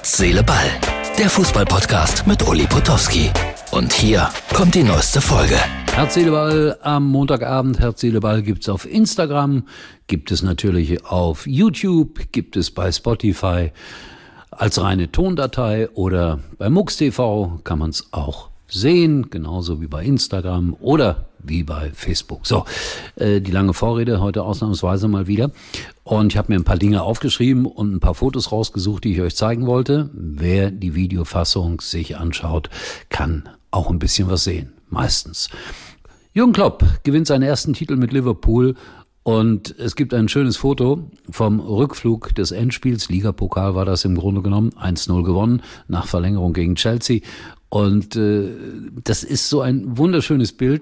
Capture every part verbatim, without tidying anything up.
Herz, Seele, Ball. Der Fußball-Podcast mit Uli Potowski. Und hier kommt die neueste Folge. Herz, Seele, Ball am Montagabend. Herz, Seele, Ball gibt es auf Instagram, gibt es natürlich auf YouTube, gibt es bei Spotify als reine Tondatei oder bei MUX T V kann man es auch sehen, genauso wie bei Instagram oder wie bei Facebook. So, äh, die lange Vorrede heute ausnahmsweise mal wieder. Und ich habe mir ein paar Dinge aufgeschrieben und ein paar Fotos rausgesucht, die ich euch zeigen wollte. Wer die Videofassung sich anschaut, kann auch ein bisschen was sehen. Meistens. Jürgen Klopp gewinnt seinen ersten Titel mit Liverpool. Und es gibt ein schönes Foto vom Rückflug des Endspiels. Ligapokal war das im Grunde genommen. eins null gewonnen nach Verlängerung gegen Chelsea. Und äh, das ist so ein wunderschönes Bild,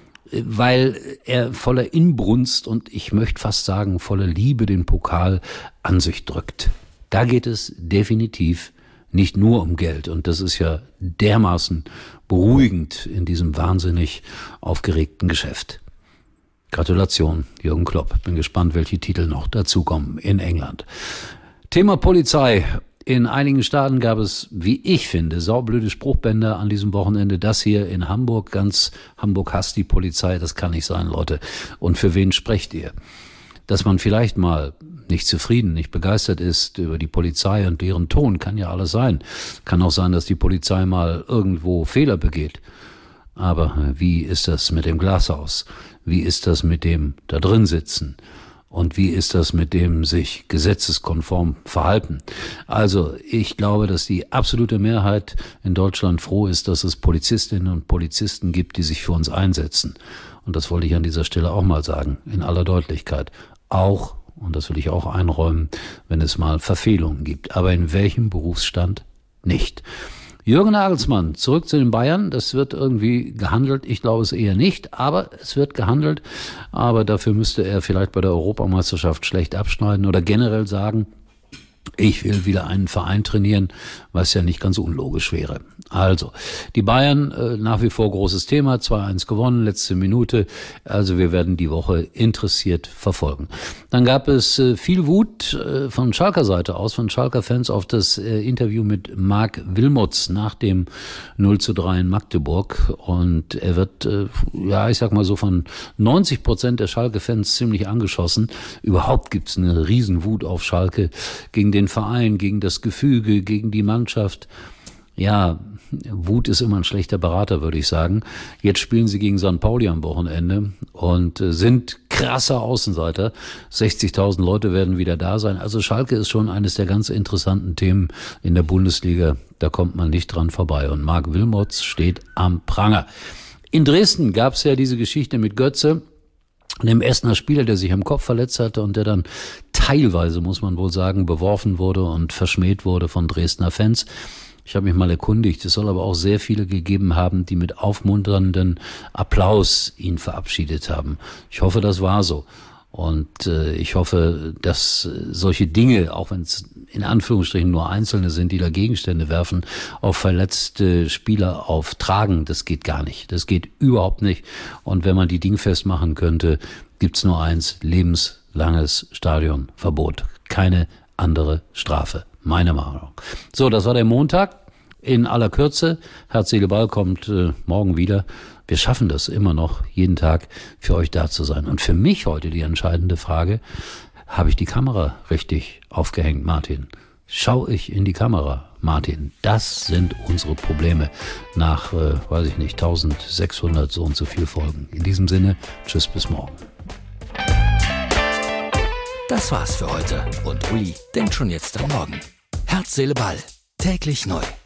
weil er voller Inbrunst und ich möchte fast sagen voller Liebe den Pokal an sich drückt. Da geht es definitiv nicht nur um Geld. Und das ist ja dermaßen beruhigend in diesem wahnsinnig aufgeregten Geschäft. Gratulation, Jürgen Klopp. Bin gespannt, welche Titel noch dazukommen in England. Thema Polizei. In einigen Staaten gab es, wie ich finde, saublöde Spruchbänder an diesem Wochenende. Das hier in Hamburg, ganz Hamburg hasst die Polizei, das kann nicht sein, Leute. Und für wen sprecht ihr? Dass man vielleicht mal nicht zufrieden, nicht begeistert ist über die Polizei und deren Ton, kann ja alles sein. Kann auch sein, dass die Polizei mal irgendwo Fehler begeht. Aber wie ist das mit dem Glashaus? Wie ist das mit dem da drin sitzen? Und wie ist das mit dem sich gesetzeskonform verhalten? Also ich glaube, dass die absolute Mehrheit in Deutschland froh ist, dass es Polizistinnen und Polizisten gibt, die sich für uns einsetzen. Und das wollte ich an dieser Stelle auch mal sagen, in aller Deutlichkeit. Auch, und das will ich auch einräumen, wenn es mal Verfehlungen gibt. Aber in welchem Berufsstand nicht? Jürgen Nagelsmann, zurück zu den Bayern. Das wird irgendwie gehandelt. Ich glaube es eher nicht, aber es wird gehandelt. Aber dafür müsste er vielleicht bei der Europameisterschaft schlecht abschneiden oder generell sagen, ich will wieder einen Verein trainieren, was ja nicht ganz unlogisch wäre. Also, die Bayern, äh, nach wie vor großes Thema, zwei eins gewonnen, letzte Minute. Also wir werden die Woche interessiert verfolgen. Dann gab es äh, viel Wut äh, von Schalker Seite aus, von Schalker Fans auf das äh, Interview mit Marc Wilmots nach dem null zu drei in Magdeburg. Und er wird, äh, ja, ich sag mal so von neunzig Prozent der Schalke-Fans ziemlich angeschossen. Überhaupt gibt's eine Riesenwut auf Schalke gegen den Verein, gegen das Gefüge, gegen die Mannschaft. Ja, Wut ist immer ein schlechter Berater, würde ich sagen. Jetzt spielen sie gegen Sankt Pauli am Wochenende und sind krasser Außenseiter. sechzigtausend Leute werden wieder da sein. Also Schalke ist schon eines der ganz interessanten Themen in der Bundesliga. Da kommt man nicht dran vorbei. Und Marc Wilmots steht am Pranger. In Dresden gab es ja diese Geschichte mit Götze, dem Essener Spieler, der sich am Kopf verletzt hatte und der dann teilweise, muss man wohl sagen, beworfen wurde und verschmäht wurde von Dresdner Fans. Ich habe mich mal erkundigt, es soll aber auch sehr viele gegeben haben, die mit aufmunternden Applaus ihn verabschiedet haben. Ich hoffe, das war so. Und äh, ich hoffe, dass äh, solche Dinge, auch wenn es in Anführungsstrichen nur Einzelne sind, die da Gegenstände werfen, auf verletzte Spieler auftragen, das geht gar nicht. Das geht überhaupt nicht. Und wenn man die dingfest machen könnte, gibt's nur eins, lebenslanges Stadionverbot. Keine andere Strafe. Meine Meinung. So, das war der Montag. In aller Kürze. Herz, Seele, Ball kommt äh, morgen wieder. Wir schaffen das immer noch, jeden Tag für euch da zu sein. Und für mich heute die entscheidende Frage, habe ich die Kamera richtig aufgehängt, Martin? Schau ich in die Kamera, Martin? Das sind unsere Probleme nach, äh, weiß ich nicht, eintausendsechshundert so und so viel Folgen. In diesem Sinne, tschüss, bis morgen. Das war's für heute und Uli denkt schon jetzt an morgen. Herz, Seele, Ball. Täglich neu.